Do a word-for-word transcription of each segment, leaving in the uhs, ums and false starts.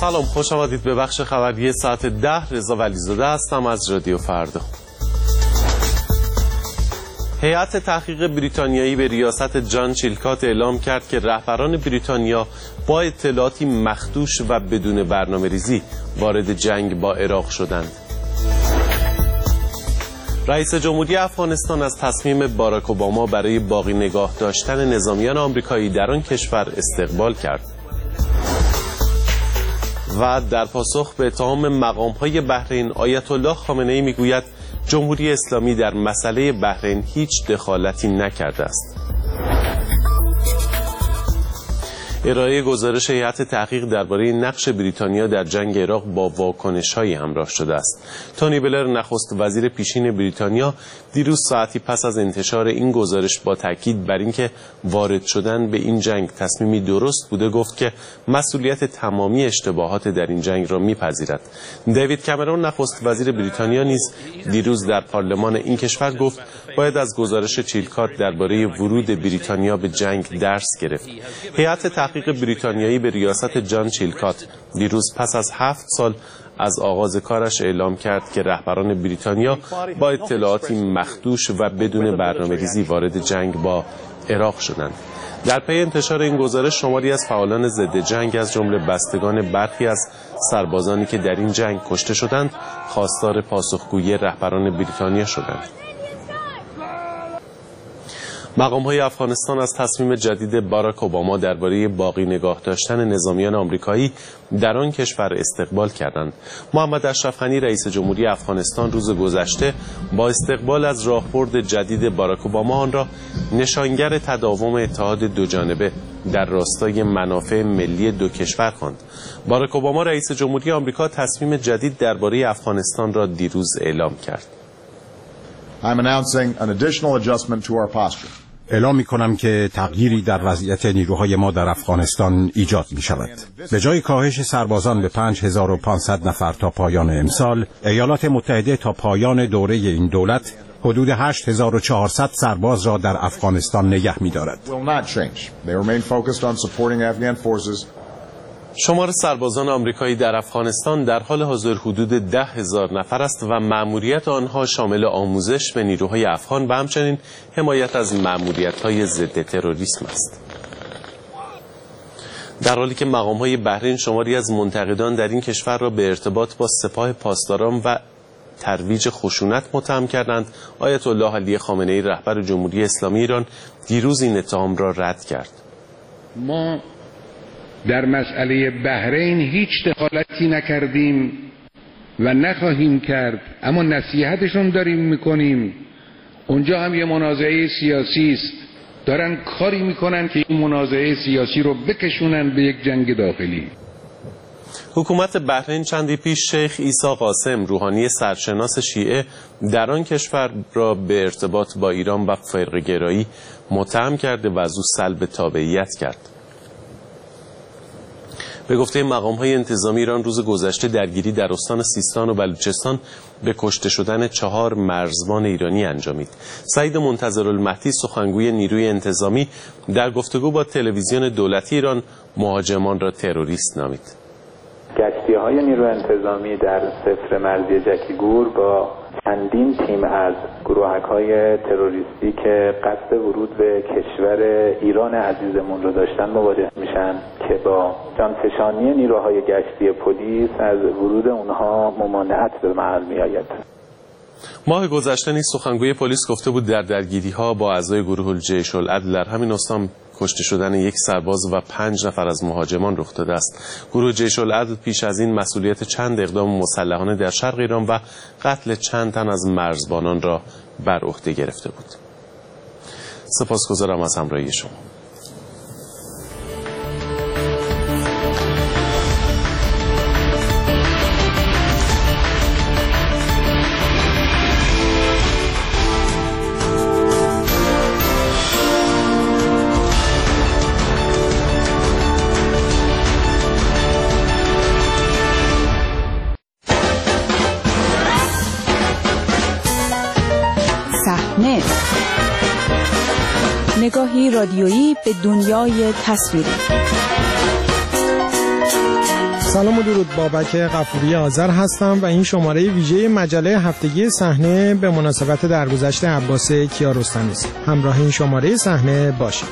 سلام، خوش آمدید به بخش خبری ساعت ده. رضا ولیزاده هستم از رادیو فردا. هیئت تحقیق بریتانیایی به ریاست جان چیلکات اعلام کرد که رهبران بریتانیا با اطلاعاتی مخدوش و بدون برنامه‌ریزی وارد جنگ با عراق شدند. رئیس جمهوری افغانستان از تصمیم باراک اوباما برای باقی نگاه داشتن نظامیان آمریکایی در آن کشور استقبال کرد. و در پاسخ به اتهام مقام‌های بحرین، آیت الله خامنه‌ای میگوید جمهوری اسلامی در مسئله بحرین هیچ دخالتی نکرده است. ارائه گزارش هیئت تحقیق درباره نقش بریتانیا در جنگ عراق با واکنش‌هایی همراه شده است. تونی بلر، نخست وزیر پیشین بریتانیا، دیروز ساعتی پس از انتشار این گزارش با تاکید بر اینکه وارد شدن به این جنگ تصمیمی درست بوده گفت که مسئولیت تمامی اشتباهات در این جنگ را می‌پذیرد. دیوید کامرون، نخست وزیر بریتانیا، نیز دیروز در پارلمان این کشور گفت باید از گزارش چیلکات درباره ورود بریتانیا به جنگ درس گرفت. هیئت تحقیق بریتانیایی به ریاست جان چیلکات دیروز پس از هفت سال از آغاز کارش اعلام کرد که رهبران بریتانیا با اطلاعاتی مخدوش و بدون برنامه‌ریزی وارد جنگ با عراق شدند. در پی انتشار این گزارش شماری از فعالان ضد جنگ از جمله بستگان برخی از سربازانی که در این جنگ کشته شدند خواستار پاسخگویی رهبران بریتانیا شدند. مقام‌های افغانستان از تصمیم جدید باراک اوباما درباره باقی نگاه داشتن نظامیان آمریکایی در آن کشور استقبال کردند. محمد اشرف غنی، رئیس جمهوری افغانستان، روز گذشته با استقبال از راهبرد جدید باراک اوباما آن را نشانگر تداوم اتحاد دوجانبه در راستای منافع ملی دو کشور خواند. باراک اوباما، رئیس جمهوری آمریکا، تصمیم جدید درباره افغانستان را دیروز اعلام کرد. I'm announcing an additional adjustment to our posture. اعلام می‌کنم که تغییری در وضعیت نیروهای ما در افغانستان ایجاد می‌شود. به جای کاهش سربازان به پنج هزار و پانصد نفر تا پایان امسال، ایالات متحده تا پایان دوره این دولت حدود هشت هزار و چهارصد سرباز را در افغانستان نگه می‌دارد. شمار سربازان آمریکایی در افغانستان در حال حاضر حدود ده هزار نفر است و مأموریت آنها شامل آموزش به نیروهای افغان و همچنین حمایت از مأموریت‌های ضد تروریسم است. در حالی که مقام‌های بحرین شماری از منتقدان در این کشور را به ارتباط با سپاه پاسداران و ترویج خشونت متهم کردند، آیت الله علی خامنه‌ای، رهبر جمهوری اسلامی ایران، دیروز این اتهام را رد کرد. ما در مسئله بحرین هیچ دخالتی نکردیم و نخواهیم کرد، اما نصیحتشون داریم میکنیم. اونجا هم یه منازعه سیاسی است، دارن کاری میکنن که این منازعه سیاسی رو بکشونن به یک جنگ داخلی. حکومت بحرین چندی پیش شیخ عیسی قاسم، روحانی سرشناس شیعه در آن کشور، را به ارتباط با ایران و فرقه‌گرایی متهم کرده و از او سلب تابعیت کرد. به گفته مقام‌های انتظامی ایران، روز گذشته درگیری در استان سیستان و بلوچستان به کشته شدن چهار مرزبان ایرانی انجامید. سعید منتظرالمهدی، سخنگوی نیروی انتظامی، در گفتگو با تلویزیون دولتی ایران مهاجمان را تروریست نامید. گشتی‌های نیروی انتظامی در صفر مرزی جکیگور با چندین تیم از گروهک‌های تروریستی که قصد ورود به کشور ایران عزیزمون رو داشتن مواجه میشن که با جانفشانی نیروهای گشتی پلیس از ورود اونها ممانعت به عمل میآید. ماه گذشته نیز سخنگوی پلیس گفته بود در درگیری‌ها با اعضای گروه الجیش العدل در همین استان کشته شدن یک سرباز و پنج نفر از مهاجمان رخ داده است. گروه جیش العدل پیش از این مسئولیت چند اقدام مسلحانه در شرق ایران و قتل چند تن از مرزبانان را بر عهده گرفته بود. سپاسگزارم از همراهی شما. نگاهی رادیویی به دنیای تصویری. سلام و درود، بابک غفوری آذر هستم و این شماره ویژه مجله هفتگی صحنه به مناسبت درگذشت عباس کیارستمی است. همراه این شماره صحنه باشید.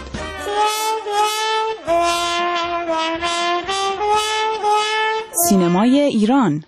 سینمای ایران.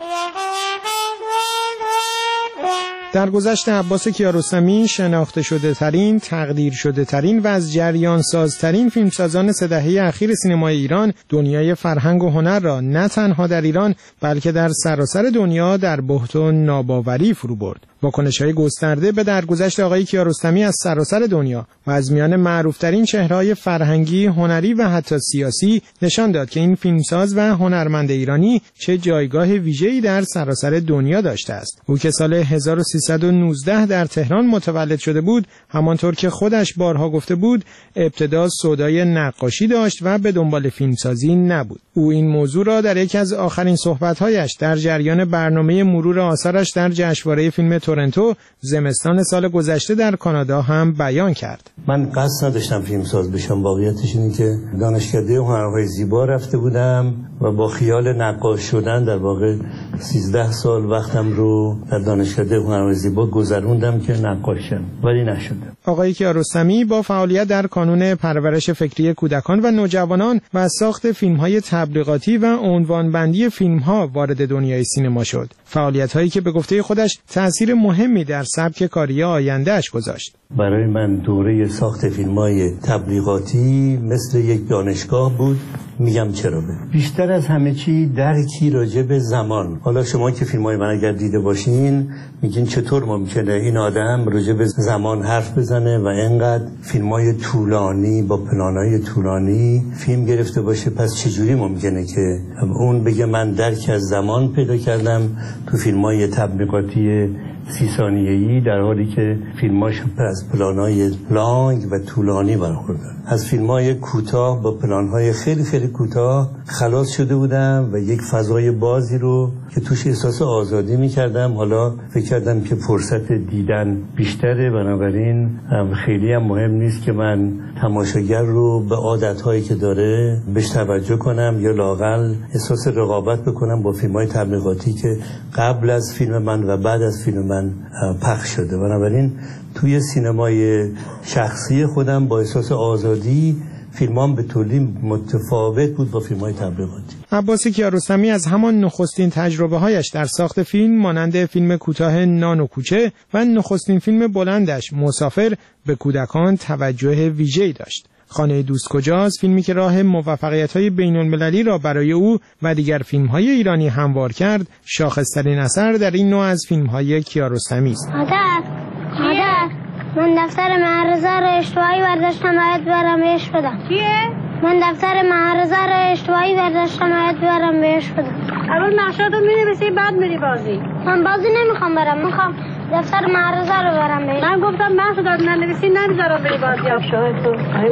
در گذشت عباس کیارستمی شناخته شده ترین، تقدیر شده ترین و از جریان سازترین فیلمسازان سه دهه اخیر سینمای ایران دنیای فرهنگ و هنر را نه تنها در ایران بلکه در سراسر دنیا در بهت و ناباوری فرو برد. واکنش‌های گسترده به درگذشت آقای کیارستمی از سراسر دنیا و از میان معروف‌ترین چهره‌های فرهنگی، هنری و حتی سیاسی نشان داد که این فیلمساز و هنرمند ایرانی چه جایگاه ویژه‌ای در سراسر دنیا داشته است. او که سال هزار و سیصد و نوزده در تهران متولد شده بود، همانطور که خودش بارها گفته بود، ابتدا سودای نقاشی داشت و به دنبال فیلمسازی نبود. او این موضوع را در یکی از آخرین صحبت‌هایش در جریان برنامه مرور آثارش در جشنواره فیلم تورنتو زمستان سال گذشته در کانادا هم بیان کرد. من قصد نداشتم فیلمساز بشم، واقعیتش اینه که دانشکده هنرهای زیبا رفته بودم و با خیال نقاش شدن در واقع سیزده سال وقتم رو در دانشکده هنرهای زیبا گذروندم که نقاش شم، ولی نشدم. آقای کیارستمی با فعالیت در کانون پرورش فکری کودکان و نوجوانان و ساخت فیلم‌های تبلیغاتی و عنوانبندی فیلم‌ها وارد دنیای سینما شد. فعالیت‌هایی که به گفته خودش تأثیر مهمی در سبک کاری آینده‌اش گذاشت. برای من دوره ساخت فیلم‌های تبلیغاتی مثل یک دانشگاه بود. میگم چرا به بیشتر از همه چی درکی راجع به زمان. حالا شما که فیلم‌های من اگر دیده باشین میگین چطور ممکنه این آدم راجع به زمان حرف بزنه و اینقدر فیلم‌های طولانی با پلان‌های طولانی فیلم گرفته باشه، پس چجوری ممکنه که اون بگه من درک از زمان پیدا کردم تو فیلم‌های تبلیغاتی سی ثانیه‌ای، در حالی که فیلماش از پلان‌های لانگ و طولانی برخوردن. از فیلم‌های کوتاه با پلان‌های خیلی خیلی کوتاه خلاص شده بودم و یک فضای بازی رو که توش احساس آزادی می‌کردم. حالا فکر کردم که فرصت دیدن بیشتره، بنابراین خیلی هم مهم نیست که من تماشاگر رو به عادت‌هایی که داره بهش توجه کنم یا لااقل احساس رقابت بکنم با فیلم‌های تبلیغاتی که قبل از فیلم من و بعد از فیلم من پخش شده. بنابراین توی سینمای شخصی خودم با احساس آزادی فیلمام به طولی متفاوت بود با فیلم‌های تبلیغاتی. عباس کیارستمی از همان نخستین تجربه‌هایش در ساخت فیلم مانند فیلم کوتاه نان و کوچه و نخستین فیلم بلندش مسافر به کودکان توجه ویژه‌ای داشت. خانه دوست کجاست، فیلمی که راه موفقیت‌های بین‌المللی را برای او و دیگر فیلم‌های ایرانی هموار کرد، شاخص‌ترین اثر در این نوع از فیلم‌های کیارستمی است. مادر، مادر، من دفتر معرضه رو اشتباهی برداشتم، باید برم بهش بدم. چیه؟ من دفتر معرضه رو اشتباهی برداشتم، باید برم بهش بدم. اول نقشه‌تو می‌نویسی بعد میری بازی. من بازی نمیخوام برم، میخوام دفتر معرضه رو برم بهش. من گفتم نقشه‌تو ننویسی نمیذارم بری بازی. آبشاه تو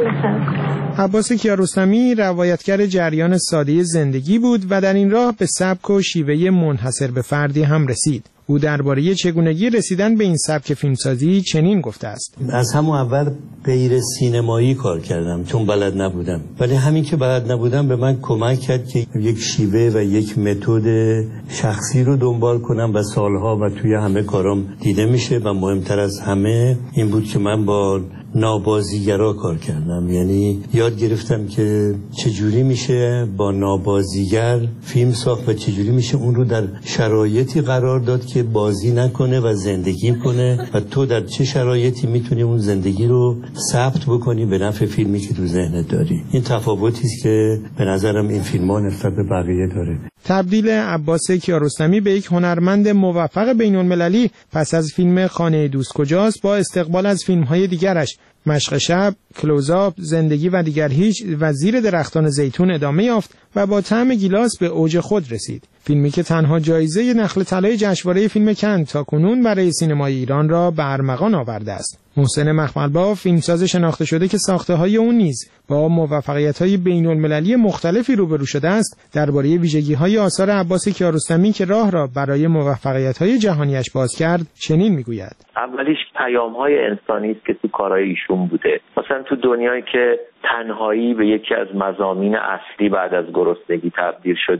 عباس کیارستمی روایتگر جریان ساده زندگی بود و در این راه به سبک و شیوه منحصر به فردی هم رسید. او درباره چگونگی رسیدن به این سبک فیلمسازی چنین گفته است: از همون اول غیر سینمایی کار کردم چون بلد نبودم، ولی همین که بلد نبودم به من کمک کرد که یک شیوه و یک متد شخصی رو دنبال کنم و سالها و توی همه کارام دیده میشه و مهمتر از همه این بود که من با نابازیگرا کار کردم. یعنی یاد گرفتم که چجوری میشه با نابازیگر فیلم ساخت و چجوری میشه اون رو در شرایطی قرار داد که بازی نکنه و زندگی کنه و تو در چه شرایطی میتونی اون زندگی رو ثبت بکنی به نفع فیلمی که تو ذهنت داری. این تفاوتی است که به نظرم این فیلم‌ها نسبت به بقیه داره. تبدیل عباس کیارستمی به یک هنرمند موفق بین‌المللی پس از فیلم خانه دوست کجاست با استقبال از فیلم‌های دیگرش مشق شب، کلوزآپ، زندگی و دیگر هیچ و زیر درختان زیتون ادامه یافت و با طعم گیلاس به اوج خود رسید. فیلمی که تنها جایزه نخل طلای جشنواره فیلم کن تاکنون برای سینمای ایران را به ارمغان آورده است. محسن مخملباف، فیلمساز شناخته شده که ساخته‌های او نیز با موفقیت‌های بین‌المللی مختلفی روبرو شده است، درباره ویژگی‌های آثار عباس کیارستمی که راه را برای موفقیت‌های جهانیش باز کرد چنین می‌گوید: اولیش پیام‌های انسانی است که تو کارهای ایشون بوده. مثلا تو دنیایی که تنهایی به یکی از مضامین اصلی بعد از گرسنگی تبدیل شده،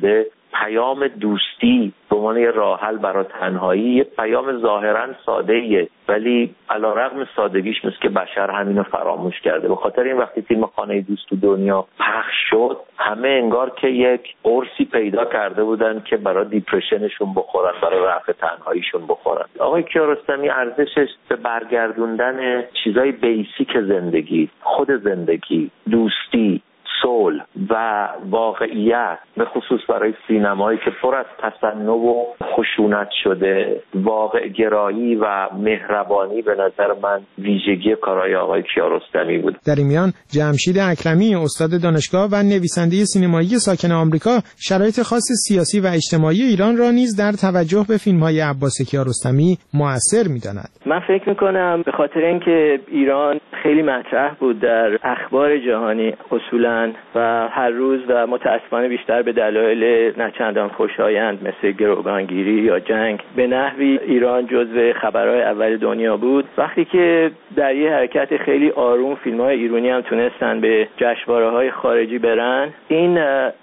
پیام دوستی به عنوان یه راه حل برای تنهایی، یه پیام ظاهرا ساده‌ایه ولی علیرغم سادگیش مثل که بشر همینو فراموش کرده. به خاطر این وقتی فیلم خانه دوست تو دنیا پخش شد همه انگار که یک قرصی پیدا کرده بودن که برای دیپرشنشون بخورن، برای رفع تنهاییشون بخورن. آقای کیارستمی ارزشش به برگردوندن چیزای بیسیک زندگی، خود زندگی، دوستی، صلح و واقعیت، به خصوص برای سینمایی که پر از تصنع و خشونت شده، واقع گرایی و مهربانی به نظر من ویژگی کارهای آقای کیارستمی بود. در این میان جمشید اکرمی، استاد دانشگاه و نویسنده سینمایی ساکن آمریکا، شرایط خاص سیاسی و اجتماعی ایران را نیز در توجه به فیلم‌های عباس کیارستمی مؤثر می‌داند. من فکر می‌کنم به خاطر اینکه ایران خیلی مطرح بود در اخبار جهانی اصولاً و هر روز و متاسفانه بیشتر به دلایل نچندان خوشایند مثل گروگانگیری یا جنگ به نحوی ایران جزو خبرهای اول دنیا بود. وقتی که در یه حرکت خیلی آروم فیلم‌های ایرانی هم تونستن به جشنواره‌های خارجی برن، این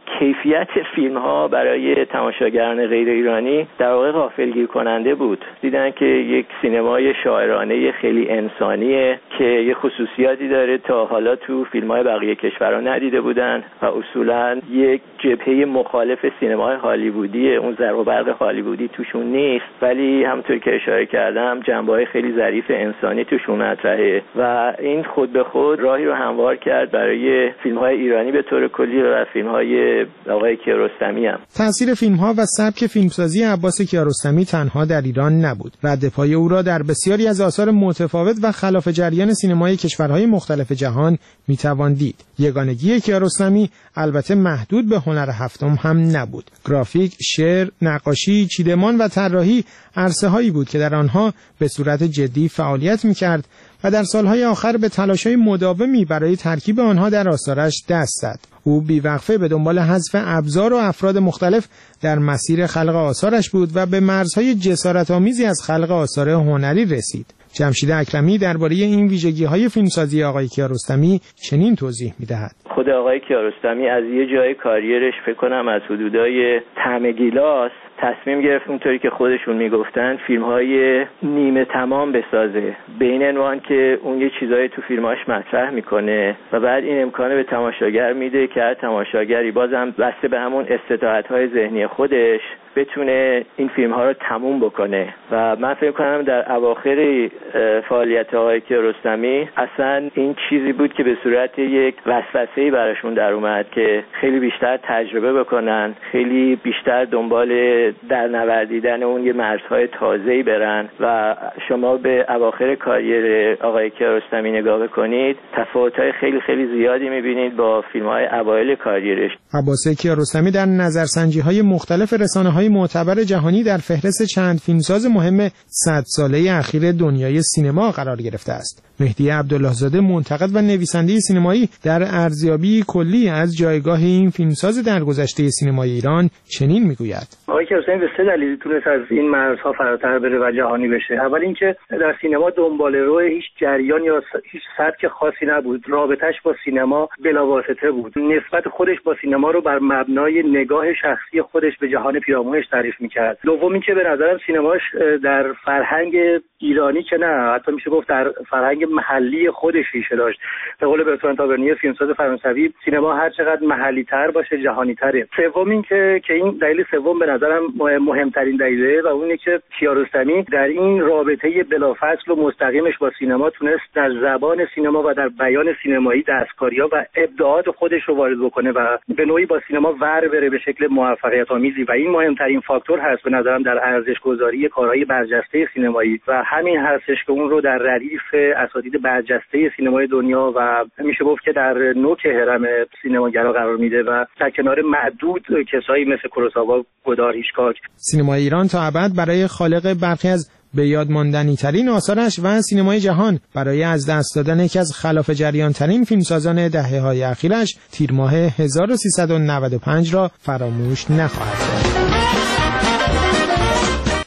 کیفیت فیلم‌ها برای تماشاگران غیر ایرانی در واقع غافلگیر کننده بود. دیدن که یک سینمای شاعرانه خیلی انسانیه که یه خصوصیاتی داره تا حالا تو فیلم‌های بقیه کشورها ندیده بودن و اصولاً یک جبهه مخالف سینمای هالیوودی، اون زرق و برق هالیوودی توشون نیست، ولی همونطور که اشاره کردم جنبه‌های خیلی ظریف انسانی توشون مطرحه و این خود به خود راهی رو هموار کرد برای فیلم‌های ایرانی به طور کلی و فیلم‌های آقای کیارستمی هم. تأثیر فیلم‌ها و سبک فیلمسازی عباس کیارستمی تنها در ایران نبود. رد پای او را در بسیاری از آثار متفاوت و خلاف جریان سینمای کشورهای مختلف جهان می‌توان دید. یگانگی کیارستمی البته محدود به هنر هفتم هم نبود. گرافیک، شعر، نقاشی، چیدمان و طراحی عرصه‌هایی بود که در آنها به صورت جدی فعالیت می‌کرد و در سالهای آخر به تلاش‌های مداومی برای ترکیب آنها در آثارش دست زد. او بیوقفه به دنبال حذف ابزار و افراد مختلف در مسیر خلق آثارش بود و به مرزهای جسارت‌آمیزی از خلق آثار هنری رسید. جمشید اکرمی درباره این ویژگی‌های فیلمسازی آقای کیارستمی چنین توضیح می‌دهد. خود آقای کیارستمی از یه جای کاریرش فکر کنم از حدودای طعم گیلاس تصمیم گرفت اونطوری که خودشون میگفتن فیلم‌های نیمه تمام بسازه، به این عنوان که اون یه چیزایی تو فیلماش مطرح میکنه و بعد این امکانه به تماشاگر میده که هر تماشاگری بازم بسته به همون استطاعت‌های ذهنی خودش بتونه این فیلم‌ها رو تموم بکنه. و من فکر کنم در اواخر فعالیت آقای کیارستمی اصلا این چیزی بود که به صورت یک وسوسه‌ای براشون در اومد که خیلی بیشتر تجربه بکنن، خیلی بیشتر دنبال در نوردیدن اون یه مرزهای تازه‌ای برن و شما به اواخر کاریر آقای کیارستمی نگاه بکنید تفاوت‌های خیلی خیلی زیادی می‌بینید با فیلم‌های اوایل کاریرش. عباس کیارستمی در نظرسنجی‌های مختلف رسانه‌های معتبر جهانی در فهرست چند فیلمساز مهم صد ساله اخیر دنیای سینما قرار گرفته است. مهدی عبدالله‌زاده، منتقد و نویسنده سینمایی، در ارزیابی کلی از جایگاه این فیلمساز در گذشته سینمای ایران چنین میگوید: آقای کیارستمی به سه دلیل تونست از این مرزها فراتر بره و جهانی بشه. اول اینکه در سینما دنبال رو هیچ جریان یا هیچ سبک خاصی نبود، رابطش با سینما بلاواسطه بود، نسبت خودش با سینما رو بر مبنای نگاه شخصی خودش به جهان پیرامونش تعریف میکرد. دوم اینکه به نظرم سینماش در فرهنگ ایرانی که نه، حتی میشه گفت در فرهنگ محلی خودش ریشه داشت. به قول برتراند تاورنیه فیلمساز فرانسوی، سینما هر چقدر محلی تر باشه جهانی تره. سوم اینکه که این دلیل سوم به نظرم مهمترین دلیله و اونه که کیارستمی در این رابطه بلافاصل و مستقیمش با سینما تونست در زبان سینما و در بیان سینمایی دستکاری‌ها و ابداعات خودش رو وارد بکنه و به نوعی با سینما ور بره به شکل موفقیت آمیزی و این مهمترین فاکتور هست به نظرم در ارزش گذاری کارهای برجسته سینمایی و همین هستش که اون رو در ردیف اساتید برجسته سینمای دنیا و میشه گفت که در نوک هرم سینماگرا قرار میده و در کنار معدود کسایی مثل کوروساوا، گودار، هیچکاک. سینمای ایران تا ابد برای خالق برخی از به یاد ماندنی ترین آثارش و سینمای جهان برای از دست دادن یکی از خلاف جریان ترین فیلمسازان دهه‌های اخیرش تیر ماه هزار و سیصد و نود و پنج را فراموش نخواهد کرد.